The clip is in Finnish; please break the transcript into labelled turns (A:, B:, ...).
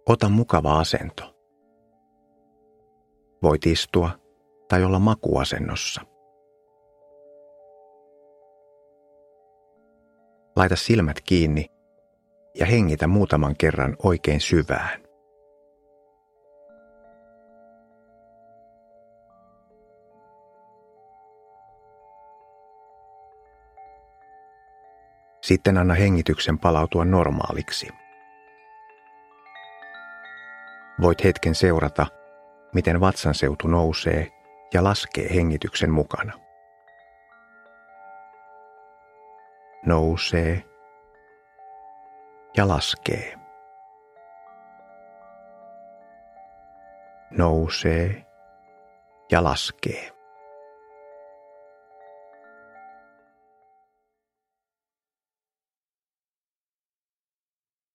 A: Ota mukava asento. Voit istua tai olla makuuasennossa. Laita silmät kiinni ja hengitä muutaman kerran oikein syvään. Sitten anna hengityksen palautua normaaliksi. Voit hetken seurata, miten vatsanseutu nousee ja laskee hengityksen mukana. Nousee ja laskee. Nousee ja laskee.